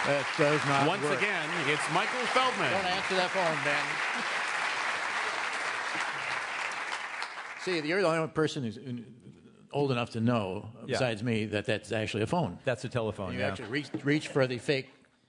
That does not Once work. again, it's Michael Feldman. Don't answer that phone, Ben. See, you're the only person who's old enough to know, besides me, that that's actually a phone. That's a telephone, You yeah. actually reach for the fake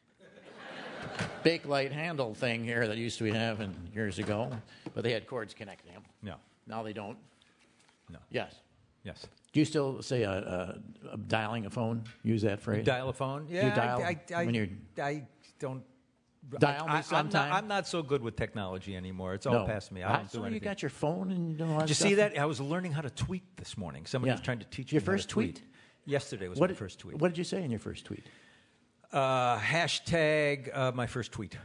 light handle thing here that used to have years ago, but they had cords connecting them. No. Now they don't. No. Yes. Yes. Do you still say dialing a phone? Use that phrase? Dial a phone? Do you Yeah, dial I when you're don't. dial me sometime? I'm not so good with technology anymore. It's all past me. I don't do so anything. you got your phone and all that Did you stuff? see that? I was learning how to tweet this morning. Somebody was trying to teach me Your how first to tweet? Yesterday was my first tweet. What did you say in your first tweet? Hashtag my first tweet.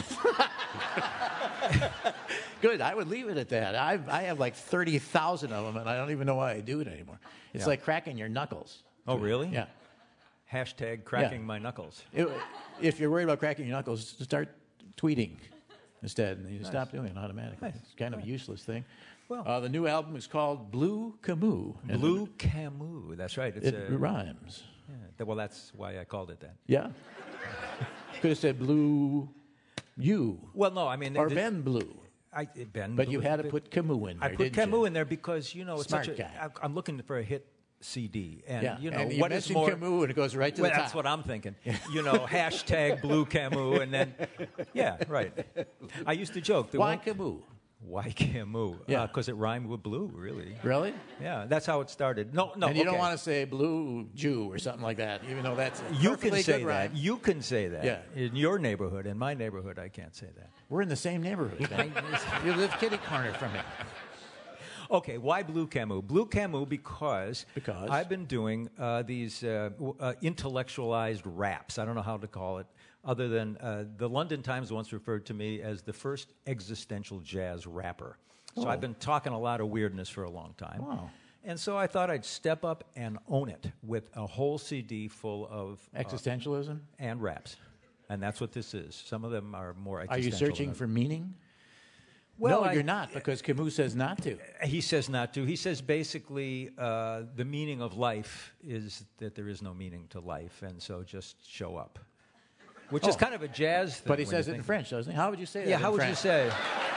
Good. I would leave it at that. I have like 30,000 of them, and I don't even know why I do it anymore. It's like cracking your knuckles. Oh, really? Yeah. Hashtag cracking my knuckles. If you're worried about cracking your knuckles, start tweeting instead, and you stop doing it automatically. It's kind of a useless thing. Well, the new album is called Blue Camus. Blue Camus. That's right. It rhymes. Yeah, well, that's why I called it that. Yeah. Could have said Blue You. Well, no, I mean... Or Ben Blue. But you had to put Camus in there, I put Camus in there because, it's Smart such a... guy. I'm looking for a hit CD. And, and what you is more... Camus and it goes right to the top. That's what I'm thinking. Hashtag Blue Camus, and then... Yeah, right. I used to joke. Why Camus? Why Camus? Yeah. Because it rhymed with blue, really. Really? Yeah, that's how it started. No. And you don't want to say Blue Jew or something like that, even though that's You can say good that. rhyme. You can say that. Yeah. In your neighborhood. In my neighborhood, I can't say that. We're in the same neighborhood. Man. You live kitty corner from me. Okay, why Blue Camus? Blue Camus because I've been doing these intellectualized raps. I don't know how to call it, other than the London Times once referred to me as the first existential jazz rapper. So I've been talking a lot of weirdness for a long time. Wow. And so I thought I'd step up and own it with a whole CD full of... Existentialism? And raps. And that's what this is. Some of them are more Are existential. you searching for meaning? Well, no, you're not, because Camus says not to. He says not to. He says basically the meaning of life is that there is no meaning to life, and so just show up. Which is kind of a jazz thing. But he says it in French, doesn't he? How would you say that Yeah, how would French? you say?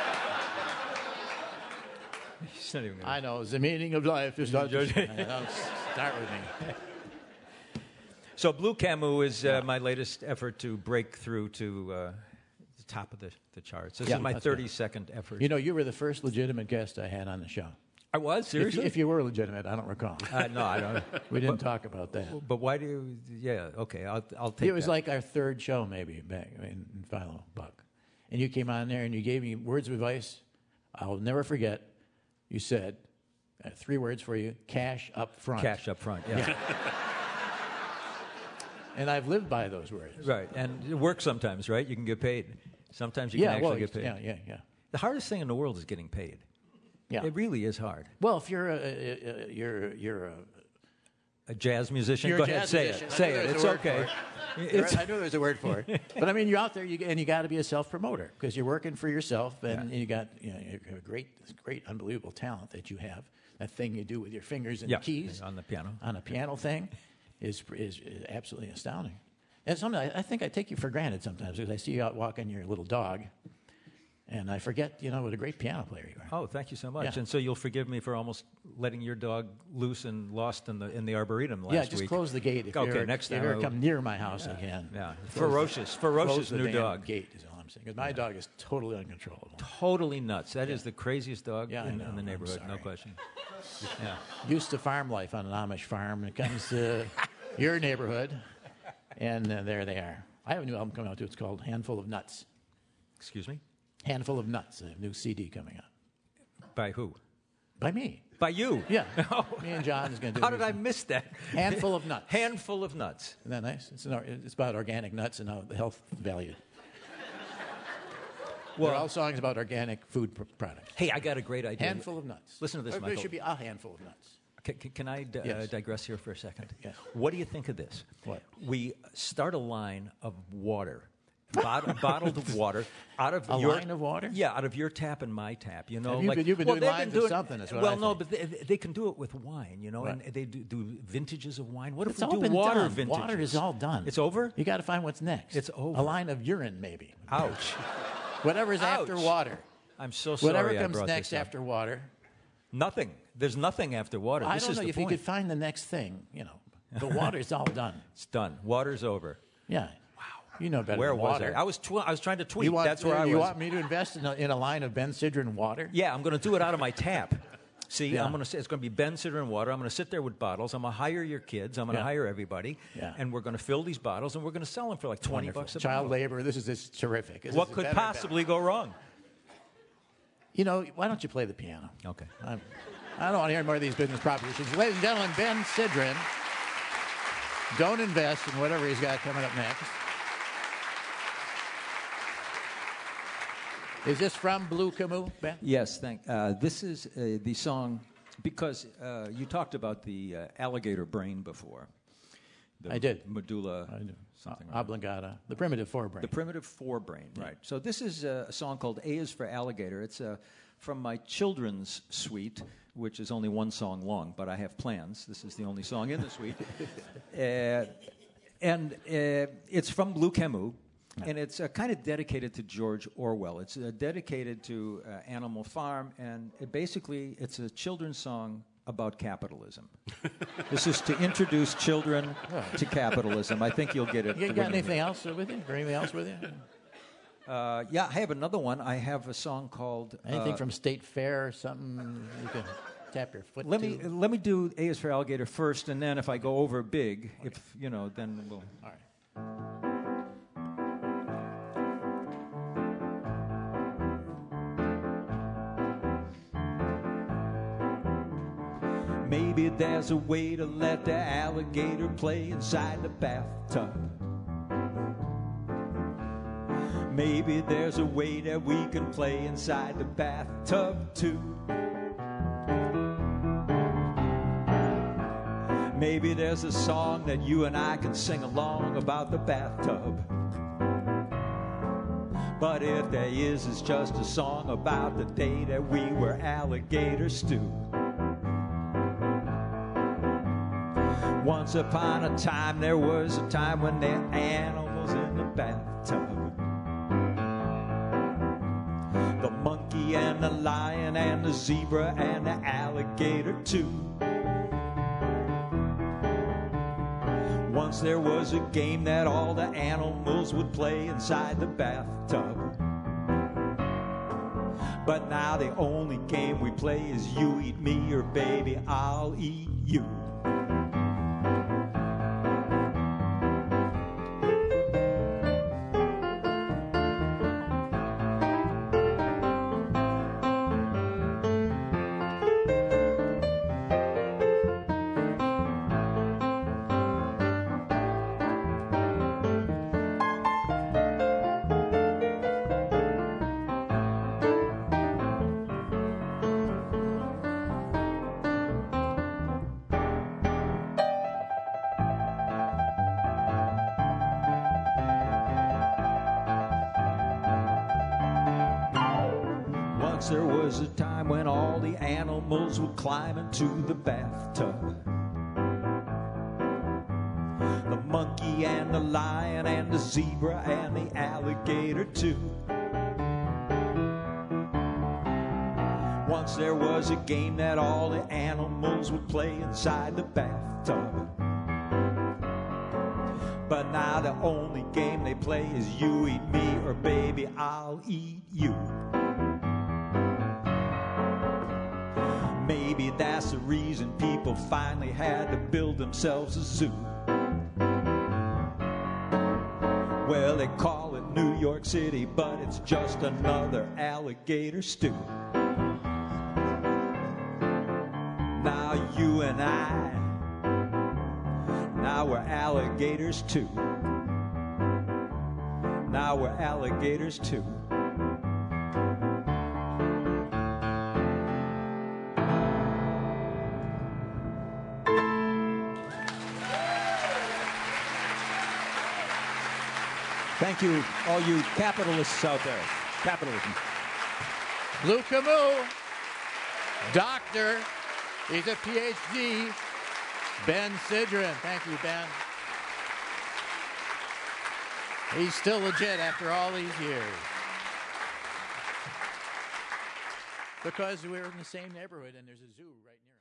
He's not even gonna... I know, the meaning of life is not... Don't start with me. So Blue Camus is my latest effort to break through to the top of the charts. This is my 32nd effort. You were the first legitimate guest I had on the show. I was? Seriously? If you were legitimate, I don't recall. No, I don't. We didn't talk about that. But why do you... Yeah, okay, I'll take It was that. like our third show, maybe, back in Philo Buck. And you came on there and you gave me words of advice I'll never forget. You said, 3 words for you, cash up front. Cash up front, yeah. And I've lived by those words. Right, and it works sometimes, right? You can get paid. Sometimes you can actually get paid. Yeah. The hardest thing in the world is getting paid. Yeah. It really is hard. Well, if you're a jazz musician, You're go a ahead, jazz say musician. it. Say it. It's okay. I knew there's a word for it. But I mean, you're out there, and you got to be a self-promoter because you're working for yourself, and you got you have a great, unbelievable talent that you have. That thing you do with your fingers and the keys on the piano. On a piano thing is absolutely astounding. And sometimes I think I take you for granted sometimes because I see you out walking your little dog. And I forget, what a great piano player you are. Oh, thank you so much. Yeah. And so you'll forgive me for almost letting your dog loose and lost in the arboretum last week. Yeah, just close the gate if you ever come near my house again. Yeah, Close ferocious the new damn dog. Gate is all I'm saying. Because my dog is totally uncontrollable. Totally nuts. That is the craziest dog in the neighborhood, no question. Yeah. Used to farm life on an Amish farm, and it comes to your neighborhood, and there they are. I have a new album coming out too. It's called Handful of Nuts. Excuse me? Handful of Nuts, a new CD coming out. By who? By me. By you? Yeah. Me and John is going to do How did I miss that? Handful of Nuts. Handful of Nuts. Isn't that nice? It's about organic nuts and how the health value. Well, they're all songs about organic food products. Hey, I got a great idea. Handful of nuts. Listen to this, Michael. There should be a handful of nuts. Can I digress here for a second? Yes. What do you think of this? What? We start a line of water, bottled water out of a line of water. Yeah, out of your tap and my tap. You know, you've been doing lines of something. Is what well, no, but they can do it with wine. You know, right. And they do vintages of wine. What if it's we do water vintages? Water is all done. It's over. You got to find what's next. It's over. A line of urine, maybe. Ouch. Whatever's Ouch. after water. I'm so sorry. Whatever comes next after water. Nothing. There's nothing after water. I don't know if you could find the next thing. You know, the water's all done. It's done. Water's over. Yeah. Wow. You know better. Where than water. was I? I was trying to tweet. That's where I was. You want me to invest in a line of Ben Sidran water? Yeah, I'm going to do it out of my tap. See, yeah. I'm going to say it's going to be Ben Sidran water. I'm going to sit there with bottles. I'm going to hire your kids. I'm going to hire everybody, and we're going to fill these bottles, and we're going to sell them for like $20 a bottle. Child labor. This is terrific. What could possibly go wrong? You know, why don't you play the piano? Okay. I don't want to hear more of these business propositions. Ladies and gentlemen, Ben Sidran. Don't invest in whatever he's got coming up next. Is this from Blue Camus, Ben? Yes, this is the song, because you talked about the alligator brain before. I did. Medulla something. Oblongata. The primitive forebrain. The primitive forebrain, right. So this is a song called A is for Alligator. It's from my children's suite, which is only one song long, but I have plans. This is the only song in the suite. And it's from Blue Camus. And it's kind of dedicated to George Orwell. It's dedicated to Animal Farm, and it's a children's song about capitalism. This is to introduce children to capitalism. I think you'll get it. You got anything else with you? Or anything else with you? Yeah, I have another one. I have a song called... anything from State Fair or something you can tap your foot Let me do A is for Alligator first, and then if I go over big, then we'll... All right. Maybe there's a way to let the alligator play inside the bathtub. Maybe there's a way that we can play inside the bathtub too. Maybe there's a song that you and I can sing along about the bathtub. But if there is, it's just a song about the day that we were alligator stew. Once upon a time, there was a time when there were animals in the bathtub. The monkey and the lion and the zebra and the alligator too. Once there was a game that all the animals would play inside the bathtub. But now the only game we play is you eat me or baby, I'll eat you. There was a time when all the animals would climb into the bathtub. The monkey and the lion and the zebra and the alligator too. Once there was a game that all the animals would play inside the bathtub. But now the only game they play is you eat me or baby, I'll eat you. Maybe that's the reason people finally had to build themselves a zoo. Well, they call it New York City, but it's just another alligator stew. Now you and I, now we're alligators too. Now we're alligators too. Thank you, all you capitalists out there. Capitalism. Lou Camus, doctor. He's a PhD. Ben Sidran. Thank you, Ben. He's still legit after all these years. Because we're in the same neighborhood and there's a zoo right near us.